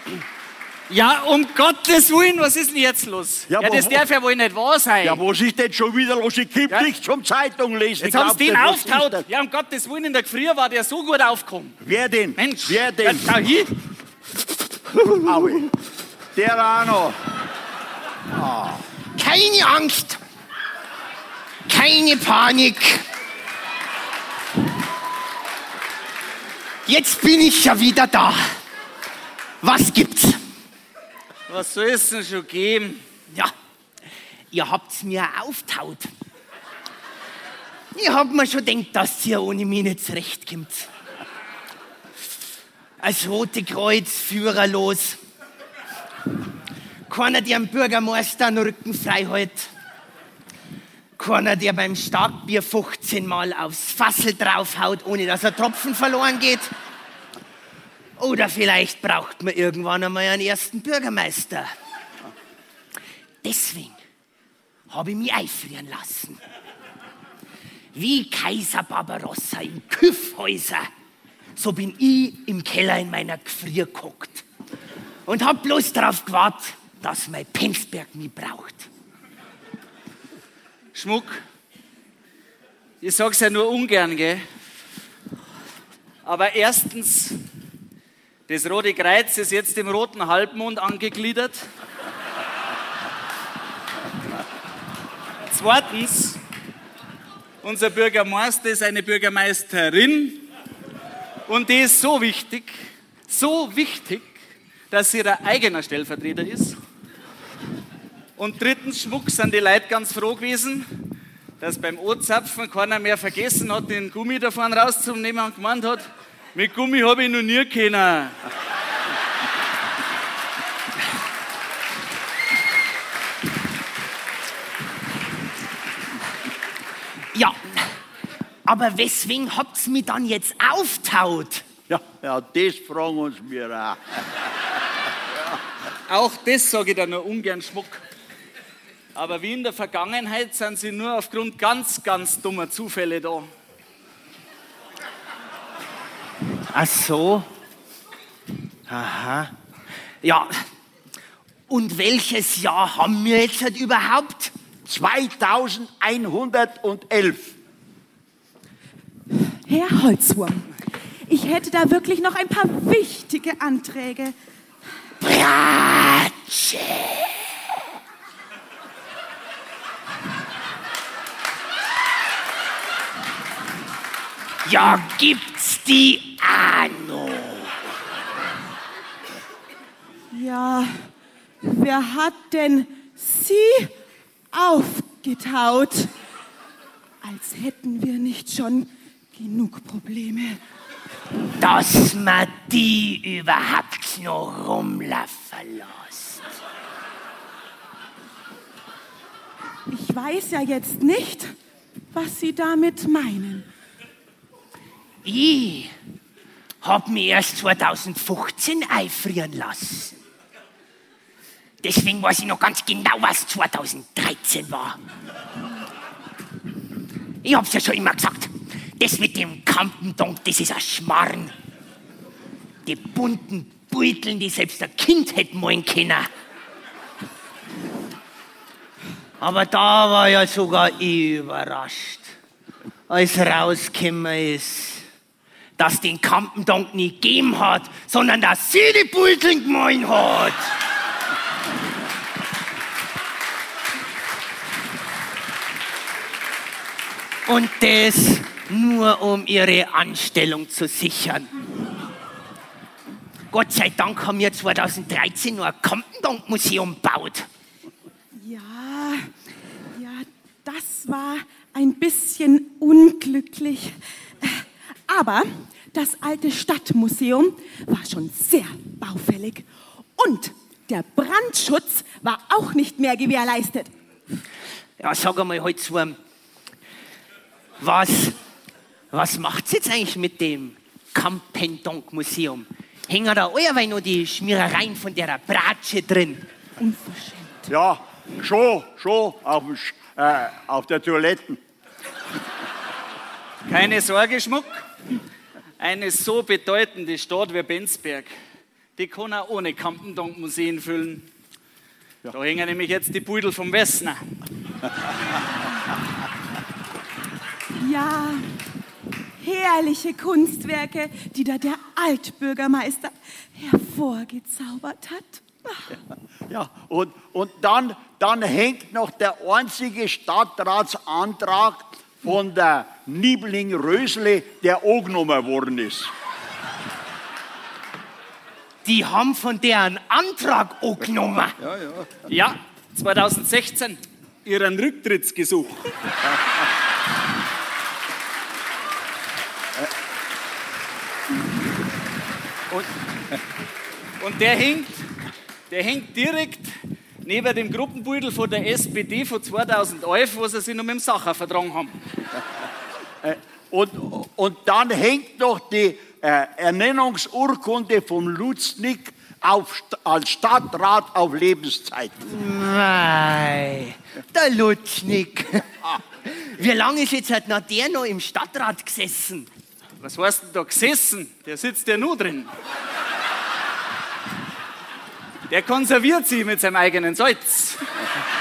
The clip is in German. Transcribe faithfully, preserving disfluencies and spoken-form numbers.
Ja, um Gottes Willen, was ist denn jetzt los? Ja, Ja, das wo- darf ja wohl nicht wahr sein. Ja, was ist denn schon wieder los? Ich kipp Ja. nicht zum Zeitung lesen. Jetzt haben sie den Glaubt ihr, was ist auftaut. das? Ja, um Gottes Willen, in der Früh war der so gut aufgekommen. Wer denn? Mensch. Wer denn? Ja, schau hier. Aui. Der auch noch. Keine Angst. Keine Panik. Jetzt bin ich ja wieder da. Was gibt's? Was soll es denn schon geben? Ja, ihr habt's mir auftaut. Ich hab mir schon gedacht, dass ihr ohne mich nicht zurechtkommt. Als Rote Kreuz führerlos. Keiner, der dem Bürgermeister den Rücken frei hält. Keiner, der beim Starkbier fünfzehn Mal aufs Fassel draufhaut, ohne dass ein Tropfen verloren geht. Oder vielleicht braucht man irgendwann einmal einen ersten Bürgermeister. Deswegen habe ich mich einfrieren lassen. Wie Kaiser Barbarossa im Küffhäuser, so bin ich im Keller in meiner Gefrier gehockt. Und hab bloß darauf gewartet, dass mein Penzberg mich braucht. Schmuck. Ich sag's ja nur ungern, gell? Aber erstens, das Rote Kreuz ist jetzt im Roten Halbmond angegliedert. Zweitens, unser Bürgermeister ist eine Bürgermeisterin und die ist so wichtig, so wichtig, dass sie ihr eigener Stellvertreter ist. Und drittens, Schmuck, sind die Leute ganz froh gewesen, dass beim O-Zapfen keiner mehr vergessen hat, den Gummi da vorne rauszunehmen und gemeint hat, mit Gummi habe ich noch nie können. Ja, aber weswegen habt's mich dann jetzt auftaut? Ja, ja, das fragen uns wir auch. Auch das sage ich da nur ungern, Schmuck. Aber wie in der Vergangenheit sind sie nur aufgrund ganz, ganz dummer Zufälle da. Ach so. Aha. Ja. Und welches Jahr haben wir jetzt halt überhaupt? zweitausendeinhundertelf. Herr Holzwurm, ich hätte da wirklich noch ein paar wichtige Anträge. Bratsche. Ja, gibt's die Ahnung? Ja, wer hat denn Sie aufgetaut? Als hätten wir nicht schon genug Probleme. Dass man die überhaupt noch rumlaufen lässt. Ich weiß ja jetzt nicht, was Sie damit meinen. Ich hab mich erst zweitausendfünfzehn einfrieren lassen. Deswegen weiß ich noch ganz genau, was zweitausenddreizehn war. Ich hab's ja schon immer gesagt. Das mit dem Kampendonk, das ist ein Schmarrn. Die bunten Beuteln, die selbst ein Kind hätte malen können. Aber da war ja sogar ich überrascht, als rausgekommen ist, dass den Kampendonk nicht gegeben hat, sondern dass sie die Beuteln gemalt hat. Und das nur, um ihre Anstellung zu sichern. Gott sei Dank haben wir zweitausenddreizehn noch ein Kampendonk-Museum gebaut. Ja, ja, das war ein bisschen unglücklich. Aber das alte Stadtmuseum war schon sehr baufällig. Und der Brandschutz war auch nicht mehr gewährleistet. Ja, sag einmal halt so, was, was macht's jetzt eigentlich mit dem Kampendonk-Museum? Hängen da allerweil noch die Schmierereien von der Bratsche drin? Unverschämt. Ja, schon, schon auf, dem, Sch- äh, auf der Toilette. Keine Sorge, Schmuck. Eine so bedeutende Stadt wie Benzberg, die kann er ohne Kampendonk-Museen füllen. Ja. Da hängen nämlich jetzt die Pudel vom Wessner. Ja, herrliche Kunstwerke, die da der Altbürgermeister hervorgezaubert hat. Ja, und, und dann, dann hängt noch der einzige Stadtratsantrag von der Niebling-Rösle, der angenommen worden ist. Die haben von der einen Antrag angenommen. Ja, ja. Ja, zweitausendsechzehn, ihren Rücktrittsgesuch. Und, und der hängt, der hängt direkt neben dem Gruppenbeutel von der S P D von zweitausendelf, wo sie sich noch mit dem Sacher vertragen haben. Und, und dann hängt noch die äh, Ernennungsurkunde vom Lutznick auf, als Stadtrat auf Lebenszeit. Mei, der Lutschnik. Wie lange ist jetzt halt noch der noch im Stadtrat gesessen? Was heißt denn da gesessen? Der sitzt ja nur drin. Der konserviert sie mit seinem eigenen Salz.